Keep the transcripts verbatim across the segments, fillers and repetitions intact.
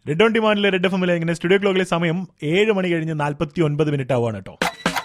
Red on ഡിമാൻഡിലെ red F എമ്മിലെ ഇങ്ങനെ സ്റ്റുഡിയോ ക്ലോക്കിലെ സമയം ഏഴ് മണി കഴിഞ്ഞ് നാൽപ്പത്തി ഒൻപത് മിനിറ്റ് ആവുകയാണ് കേട്ടോ.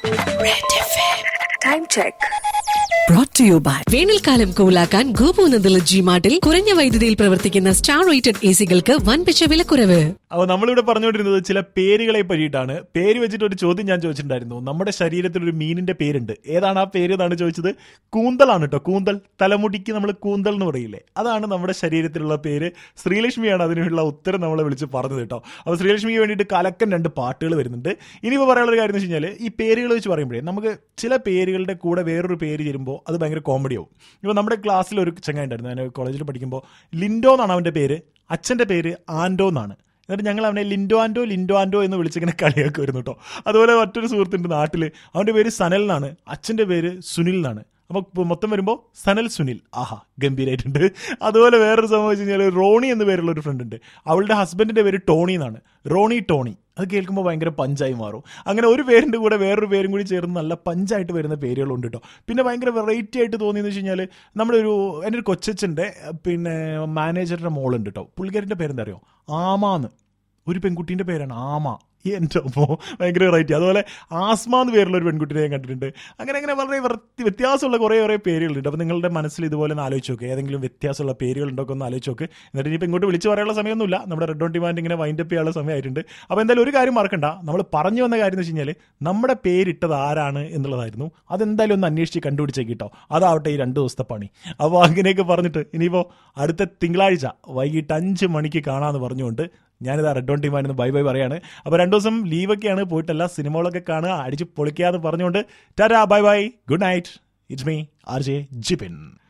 Time check brought to you by വേനൽക്കാലം കൂലാക്കാൻ ഗോപുനന്ദല ജി മാർട്ടിൽ കുറഞ്ഞ വൈദ്യുതിയിൽ പ്രവർത്തിക്കുന്ന സ്റ്റാർ റേറ്റഡ് എ സികൾക്ക് വൻപിച്ച വിലക്കുറവ്. അപ്പോൾ നമ്മളിവിടെ പറഞ്ഞുകൊണ്ടിരുന്നത് ചില പേരുകളെ പറ്റിയിട്ടാണ്. പേര് വെച്ചിട്ട് ഒരു ചോദ്യം ഞാൻ ചോദിച്ചിട്ടുണ്ടായിരുന്നു. നമ്മുടെ ശരീരത്തിൽ ഒരു മീനിന്റെ പേരുണ്ട്, ഏതാണ് ആ പേര് എന്നാണ് ചോദിച്ചത്. കൂന്തലാണ് കേട്ടോ. കൂന്തൽ, തലമുടിക്ക് നമ്മൾ കൂന്തൽ എന്ന് പറയില്ലേ, അതാണ് നമ്മുടെ ശരീരത്തിലുള്ള പേര്. ശ്രീലക്ഷ്മിയാണ് അതിനുള്ള ഉത്തരം നമ്മളെ വിളിച്ച് പറഞ്ഞത് കേട്ടോ. അപ്പോൾ ശ്രീലക്ഷ്മിക്ക് വേണ്ടിയിട്ട് കലക്കൻ രണ്ട് പാട്ടുകൾ വരുന്നുണ്ട്. ഇനിയിപ്പോൾ പറയാനുള്ള കാര്യം എന്ന് വെച്ച് കഴിഞ്ഞാൽ, ഈ പേരുകൾ വെച്ച് പറയുമ്പോഴേ നമുക്ക് ചില പേരുകളുടെ കൂടെ വേറൊരു പേര് ചേരുമ്പോൾ അത് ഭയങ്കര കോമഡി ആവും. ഇപ്പോൾ നമ്മുടെ ക്ലാസ്സിൽ ഒരു ചങ്ങായി ഉണ്ടായിരുന്നു, ഞാൻ കോളേജിൽ പഠിക്കുമ്പോൾ. ലിൻഡോ എന്നാണ് അവൻ്റെ പേര്, അച്ഛൻ്റെ പേര് ആൻഡോ എന്നാണ്. എന്നിട്ട് ഞങ്ങൾ അവനെ ലിൻഡോ ആൻഡോ ലിൻഡോ ആൻഡോ എന്ന് വിളിച്ചിങ്ങനെ കളിയാക്കി വരുന്നു കേട്ടോ. അതുപോലെ മറ്റൊരു സുഹൃത്തുണ്ട് നാട്ടിൽ, അവൻ്റെ പേര് സനൽ എന്നാണ്, അച്ഛൻ്റെ പേര് സുനിൽ എന്നാണ്. അപ്പോൾ മൊത്തം വരുമ്പോൾ സനൽ സുനിൽ. ആഹാ, ഗംഭീരമായിട്ടുണ്ട്. അതുപോലെ വേറൊരു സംഭവം വെച്ച് കഴിഞ്ഞാൽ, റോണി എന്ന് പേരുള്ള ഒരു ഫ്രണ്ട് ഉണ്ട്, അവളുടെ ഹസ്ബൻഡിൻ്റെ പേര് ടോണി എന്നാണ്. റോണി ടോണി, അത് കേൾക്കുമ്പോൾ ഭയങ്കര പഞ്ചായി മാറും. അങ്ങനെ ഒരു പേരിൻ്റെ കൂടെ വേറൊരു പേരും കൂടി ചേർന്ന് നല്ല പഞ്ചായിട്ട് വരുന്ന പേരുകളുണ്ട് കേട്ടോ. പിന്നെ ഭയങ്കര വെറൈറ്റി ആയിട്ട് തോന്നിയെന്ന് വെച്ച് കഴിഞ്ഞാൽ, നമ്മുടെ ഒരു എൻ്റെ ഒരു കൊച്ചച്ഛൻ്റെ പിന്നെ മാനേജറുടെ മോളുണ്ട് കേട്ടോ. പുള്ളിക്കാരൻ്റെ പേരെന്താ അറിയോ? ആമാന്ന്. ഒരു പെൺകുട്ടീൻ്റെ പേരാണ് ആമ. എൻ്റെ അപ്പോൾ ഭയങ്കര വെറൈറ്റി. അതുപോലെ ആസ്മ എന്ന് പേരുള്ള ഒരു പെൺകുട്ടിനെ ഞാൻ കണ്ടിട്ടുണ്ട്. അങ്ങനെ അങ്ങനെ വളരെ വൃത്തി വ്യത്യാസമുള്ള കുറേ കുറേ പേരുകളുണ്ട്. അപ്പോൾ നിങ്ങളുടെ മനസ്സിൽ ഇതുപോലെ ഒന്ന് ആലോചിച്ച് നോക്കുക, ഏതെങ്കിലും വ്യത്യാസമുള്ള പേരുകളുണ്ടൊക്കെ ഒന്ന് ആലോചിച്ച് നോക്ക്. എന്നിട്ട് ഇനിയിപ്പോൾ ഇങ്ങോട്ട് വിളിച്ച് പറയാനുള്ള സമയമൊന്നുമില്ല, നമ്മുടെ റെഡ് ഓൺ ഡിമാൻഡ് ഇങ്ങനെ വൈൻഡ് അപ്പ് ചെയ്യാനുള്ള സമയമായിട്ടുണ്ട്. അപ്പോൾ എന്തായാലും ഒരു കാര്യം മറക്കണ്ട, നമ്മൾ പറഞ്ഞു വന്ന കാര്യം എന്ന് വെച്ച് കഴിഞ്ഞാൽ, നമ്മുടെ പേരിട്ടത് ആരാണ് എന്നുള്ളതായിരുന്നു. അതെന്തായാലും ഒന്ന് അന്വേഷിച്ച് കണ്ടുപിടിച്ചേക്ക് കേട്ടോ. അതാവട്ടെ ഈ രണ്ട് ദിവസത്തെ പണി. അപ്പോൾ അങ്ങനെയൊക്കെ പറഞ്ഞിട്ട് ഇനിയിപ്പോൾ അടുത്ത തിങ്കളാഴ്ച വൈകിട്ട് അഞ്ച് മണിക്ക് കാണാമെന്ന് പറഞ്ഞുകൊണ്ട് ഞാനിതാ red on demand bye bye പറയാണ്. അപ്പോൾ രണ്ടു ദിവസം ലീവൊക്കെയാണ്, പോയിട്ടല്ല സിനിമകളൊക്കെ കാണുക, അടിച്ച് പൊളിക്കാന്ന് പറഞ്ഞുകൊണ്ട് ta-ta bye bye, good night. It's me R J Jipin.